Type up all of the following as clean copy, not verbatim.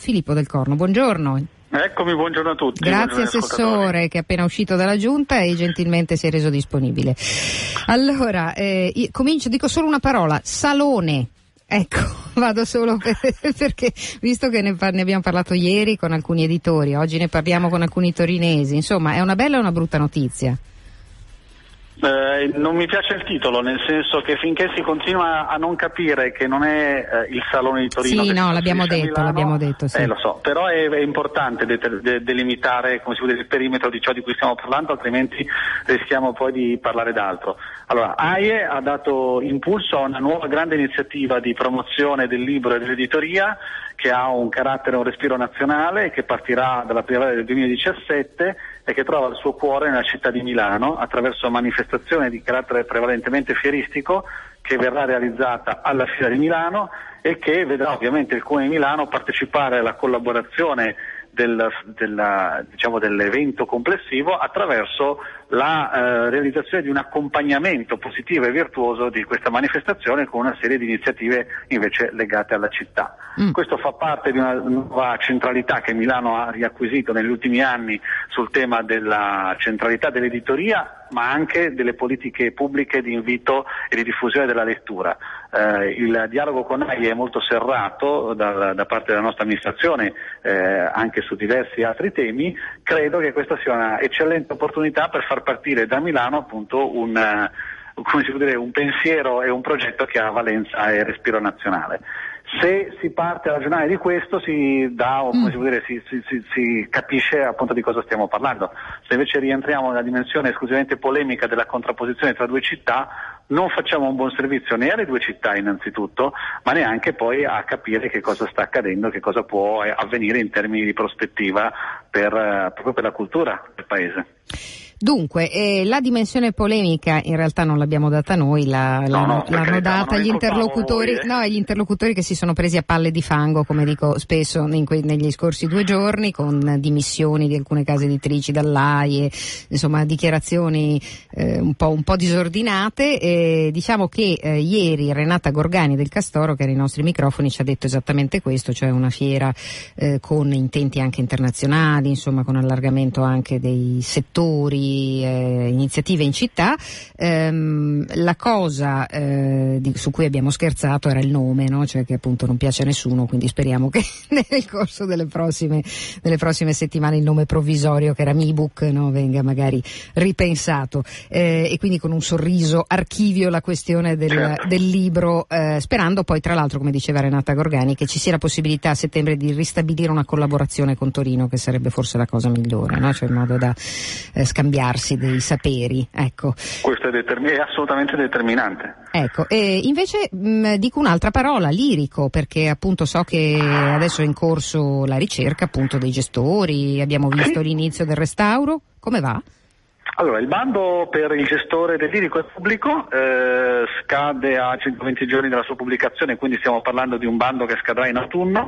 Filippo Del Corno. Buongiorno. Eccomi, buongiorno a tutti. Grazie Assessore, che è appena uscito dalla Giunta e gentilmente si è reso disponibile. Allora, dico solo una parola: salone. Ecco, vado solo perché, visto che ne abbiamo parlato ieri con alcuni editori, oggi ne parliamo con alcuni torinesi, insomma, è una bella o una brutta notizia? Non mi piace il titolo, nel senso che finché si continua a non capire che non è il Salone di Torino. Sì, no, l'abbiamo detto, sì. Lo so, però è importante delimitare, come si vuol dire, il perimetro di ciò di cui stiamo parlando, altrimenti rischiamo poi di parlare d'altro. Allora, AIE ha dato impulso a una nuova grande iniziativa di promozione del libro e dell'editoria, che ha un carattere, un respiro nazionale, che partirà dalla primavera del 2017 e che trova il suo cuore nella città di Milano attraverso manifestazione di carattere prevalentemente fieristico che verrà realizzata alla Fiera di Milano e che vedrà ovviamente il Comune di Milano partecipare alla collaborazione dell'evento complessivo attraverso la realizzazione di un accompagnamento positivo e virtuoso di questa manifestazione con una serie di iniziative invece legate alla città. Questo fa parte di una nuova centralità che Milano ha riacquisito negli ultimi anni sul tema della centralità dell'editoria, ma anche delle politiche pubbliche di invito e di diffusione della lettura. Il dialogo con AIE è molto serrato da parte della nostra amministrazione, anche su diversi altri temi. Credo che questa sia una eccellente opportunità per far partire da Milano appunto un pensiero e un progetto che ha valenza e respiro nazionale. Se si parte a ragionare di questo si capisce appunto di cosa stiamo parlando. Se invece rientriamo nella dimensione esclusivamente polemica della contrapposizione tra due città, non facciamo un buon servizio né alle due città innanzitutto, ma neanche poi a capire che cosa sta accadendo, che cosa può avvenire in termini di prospettiva proprio per la cultura del Paese. Dunque, la dimensione polemica in realtà non l'abbiamo data noi, l'hanno data gli interlocutori, gli interlocutori che si sono presi a palle di fango, come dico spesso negli scorsi 2 giorni, con dimissioni di alcune case editrici dall'AIE, insomma dichiarazioni un po' disordinate. Diciamo che ieri Renata Gorgani del Castoro, che era ai nostri microfoni, ci ha detto esattamente questo, cioè una fiera con intenti anche internazionali, insomma con allargamento anche dei settori, iniziative in città. La cosa su cui abbiamo scherzato era il nome, no? Cioè che appunto non piace a nessuno, quindi speriamo che nel corso delle prossime settimane il nome provvisorio, che era Mibook, no? Venga magari ripensato, e quindi con un sorriso archivio la questione del libro, sperando poi tra l'altro, come diceva Renata Gorgani, che ci sia la possibilità a settembre di ristabilire una collaborazione con Torino, che sarebbe forse la cosa migliore, no? Cioè in modo da scambiarsi dei saperi, ecco. Questo è assolutamente determinante. Ecco, e invece dico un'altra parola, lirico, perché appunto so che adesso è in corso la ricerca appunto dei gestori, abbiamo visto l'inizio del restauro, come va? Allora, il bando per il gestore del lirico è pubblico, scade a 120 giorni dalla sua pubblicazione, quindi stiamo parlando di un bando che scadrà in autunno.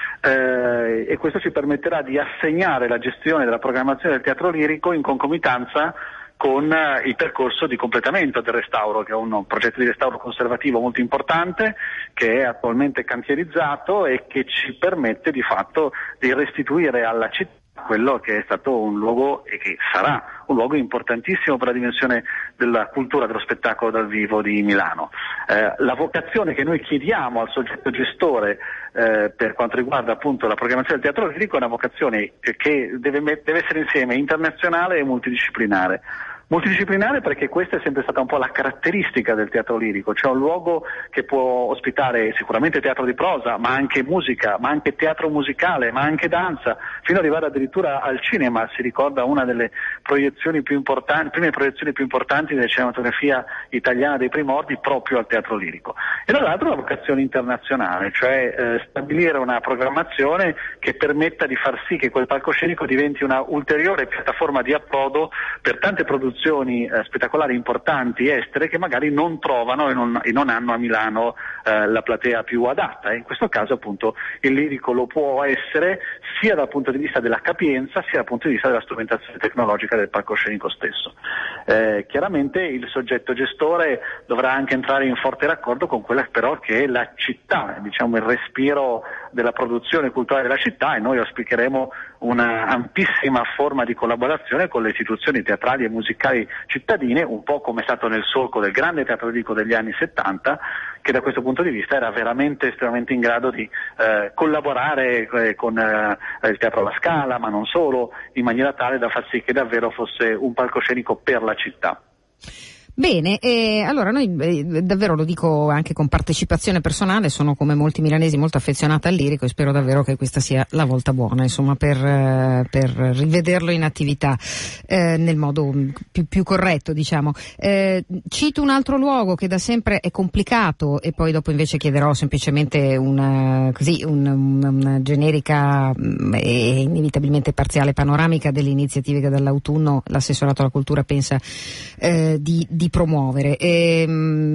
E questo ci permetterà di assegnare la gestione della programmazione del teatro lirico in concomitanza con il percorso di completamento del restauro, che è un progetto di restauro conservativo molto importante, che è attualmente cantierizzato e che ci permette di fatto di restituire alla città quello che è stato un luogo e che sarà un luogo importantissimo per la dimensione della cultura, dello spettacolo dal vivo di Milano. La vocazione che noi chiediamo al soggetto gestore per quanto riguarda appunto la programmazione del teatro lirico è una vocazione che deve essere insieme internazionale e multidisciplinare. Multidisciplinare perché questa è sempre stata un po' la caratteristica del teatro lirico, cioè un luogo che può ospitare sicuramente teatro di prosa, ma anche musica, ma anche teatro musicale, ma anche danza, fino ad arrivare addirittura al cinema. Si ricorda una delle proiezioni più importanti, prime proiezioni più importanti della cinematografia italiana dei primordi proprio al teatro lirico. E dall'altro la vocazione internazionale, cioè stabilire una programmazione che permetta di far sì che quel palcoscenico diventi una ulteriore piattaforma di approdo per tante produzioni spettacolari importanti estere che magari non trovano e non hanno a Milano la platea più adatta, e in questo caso appunto il lirico lo può essere sia dal punto di vista della capienza sia dal punto di vista della strumentazione tecnologica del palcoscenico stesso. Chiaramente il soggetto gestore dovrà anche entrare in forte raccordo con quella però che è la città, diciamo il respiro della produzione culturale della città, e noi auspicheremo una ampissima forma di collaborazione con le istituzioni teatrali e musicali cittadine, un po' come è stato nel solco del grande teatro lirico degli anni 70, che da questo punto di vista era veramente estremamente in grado di collaborare con il Teatro alla Scala, ma non solo, in maniera tale da far sì che davvero fosse un palcoscenico per la città. Bene, allora noi davvero lo dico anche con partecipazione personale, sono come molti milanesi molto affezionata al lirico e spero davvero che questa sia la volta buona, insomma, per rivederlo in attività nel modo più corretto, diciamo. Cito un altro luogo che da sempre è complicato e poi dopo invece chiederò semplicemente una generica e inevitabilmente parziale panoramica delle iniziative che dall'autunno l'assessorato alla cultura pensa di promuovere, che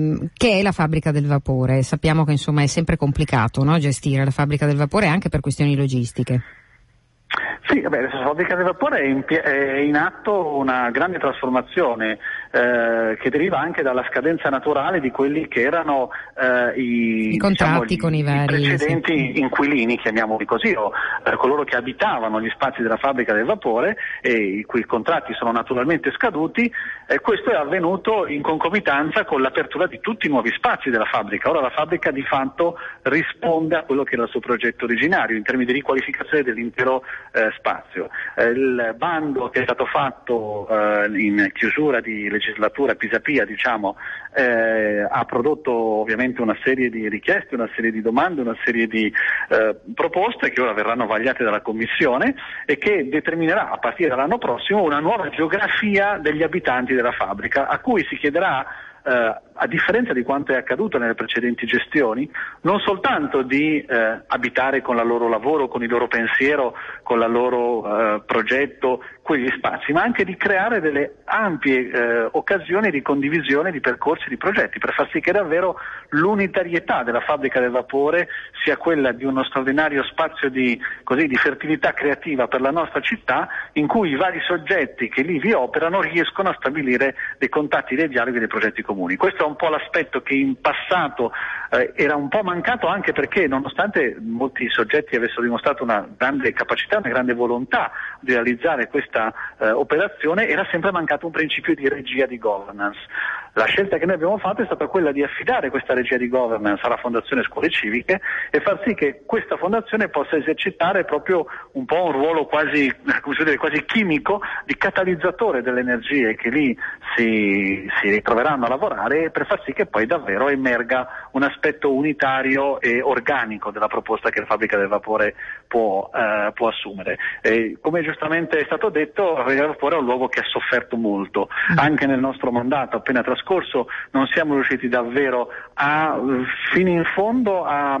è la fabbrica del vapore. Sappiamo che insomma è sempre complicato, no, gestire la fabbrica del vapore anche per questioni logistiche. Sì, la fabbrica del vapore è in atto una grande trasformazione che deriva anche dalla scadenza naturale di quelli che erano i contratti con i vari precedenti inquilini, chiamiamoli così, o coloro che abitavano gli spazi della fabbrica del vapore e i cui contratti sono naturalmente scaduti. Questo è avvenuto in concomitanza con l'apertura di tutti i nuovi spazi della fabbrica. Ora la fabbrica di fatto risponde a quello che era il suo progetto originario in termini di riqualificazione dell'intero spazio. Il bando che è stato fatto in chiusura di legislatura Pisapia, diciamo, ha prodotto ovviamente una serie di richieste, una serie di domande, una serie di proposte che ora verranno vagliate dalla Commissione e che determinerà a partire dall'anno prossimo una nuova geografia degli abitanti della fabbrica, a cui si chiederà, a differenza di quanto è accaduto nelle precedenti gestioni, non soltanto di abitare con il loro lavoro, con il loro pensiero, con il loro progetto quegli spazi, ma anche di creare delle ampie occasioni di condivisione di percorsi, di progetti, per far sì che davvero l'unitarietà della fabbrica del vapore sia quella di uno straordinario spazio di fertilità creativa per la nostra città, in cui i vari soggetti che lì vi operano riescono a stabilire dei contatti, dei dialoghi, dei progetti comuni. Questo è un po' l'aspetto che in passato era un po' mancato, anche perché nonostante molti soggetti avessero dimostrato una grande capacità, una grande volontà di realizzare questa operazione, era sempre mancato un principio di regia, di governance. La scelta che noi abbiamo fatto è stata quella di affidare questa regia di governance alla Fondazione Scuole Civiche e far sì che questa fondazione possa esercitare proprio un po' un ruolo quasi chimico, di catalizzatore delle energie che lì si ritroveranno a lavorare, per far sì che poi davvero emerga un aspetto unitario e organico della proposta che la fabbrica del vapore può assumere. Come giustamente è stato detto, la fabbrica del vapore è un luogo che ha sofferto molto. Anche nel nostro mandato appena trascorso non siamo riusciti davvero fino in fondo a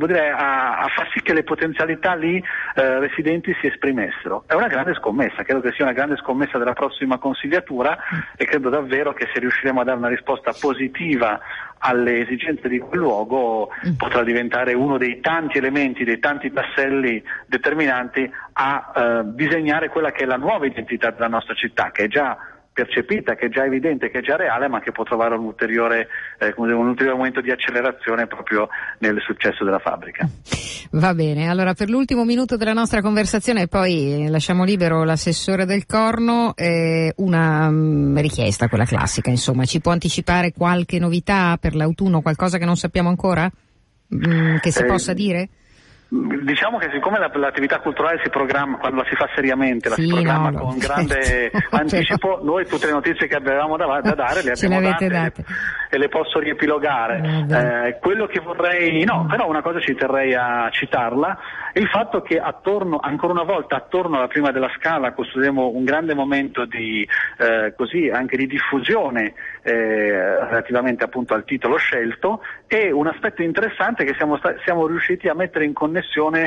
far sì che le potenzialità lì residenti si esprimessero. È una grande scommessa, credo che sia una grande scommessa della prossima consigliatura e credo davvero che se riusciremo a dare una risposta positiva alle esigenze di quel luogo potrà diventare uno dei tanti elementi, dei tanti tasselli determinanti a disegnare quella che è la nuova identità della nostra città, che è già percepita, che è già evidente, che è già reale, ma che può trovare un ulteriore momento di accelerazione proprio nel successo della fabbrica. Va bene, allora per l'ultimo minuto della nostra conversazione e poi lasciamo libero l'assessore del Corno, una richiesta, quella classica, insomma, ci può anticipare qualche novità per l'autunno, qualcosa che non sappiamo ancora? Che si possa dire? Diciamo che siccome l'attività culturale si programma, quando la si fa seriamente, si programma con grande anticipo, noi tutte le notizie che avevamo da dare le abbiamo date e le posso riepilogare. Quello che però una cosa ci terrei a citarla, è il fatto che ancora una volta attorno alla Prima della Scala costruiremo un grande momento di anche di diffusione relativamente appunto al titolo scelto, e un aspetto interessante è che siamo riusciti a mettere in connessione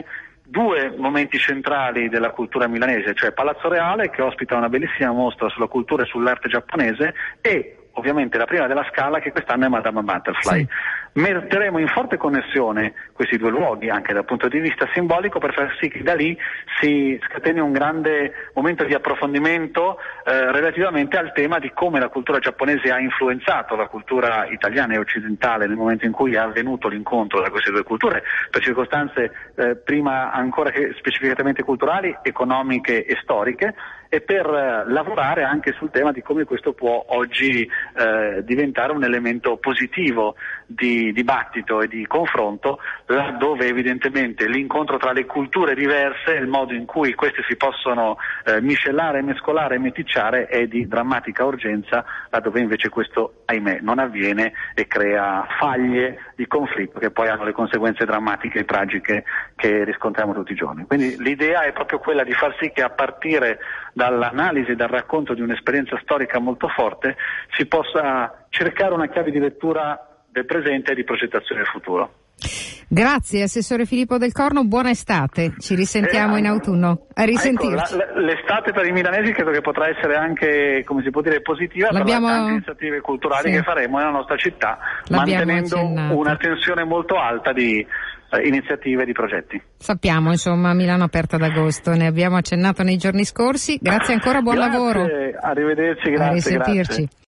due momenti centrali della cultura milanese, cioè Palazzo Reale, che ospita una bellissima mostra sulla cultura e sull'arte giapponese, e ovviamente la Prima della Scala, che quest'anno è Madame Butterfly. Sì. metteremo in forte connessione questi due luoghi anche dal punto di vista simbolico, per far sì che da lì si scateni un grande momento di approfondimento relativamente al tema di come la cultura giapponese ha influenzato la cultura italiana e occidentale nel momento in cui è avvenuto l'incontro tra queste due culture, per circostanze prima ancora che specificatamente culturali, economiche e storiche, e per lavorare anche sul tema di come questo può oggi diventare un elemento positivo di dibattito e di confronto, laddove evidentemente l'incontro tra le culture diverse, il modo in cui queste si possono miscelare, mescolare e meticciare è di drammatica urgenza, laddove invece questo, ahimè, non avviene e crea faglie di conflitto che poi hanno le conseguenze drammatiche e tragiche che riscontriamo tutti i giorni. Quindi l'idea è proprio quella di far sì che a partire dall'analisi e dal racconto di un'esperienza storica molto forte si possa cercare una chiave di lettura del presente e di progettazione del futuro. Grazie Assessore Filippo Del Corno, buona estate, ci risentiamo in autunno, a risentirci. Ecco, l'estate per i milanesi credo che potrà essere anche, come si può dire, positiva per le tante iniziative culturali che faremo nella nostra città, mantenendo una tensione molto alta di iniziative e di progetti. Sappiamo, insomma, Milano aperta ad agosto, ne abbiamo accennato nei giorni scorsi, grazie ancora, buon lavoro. Arrivederci, grazie. A risentirci. Grazie.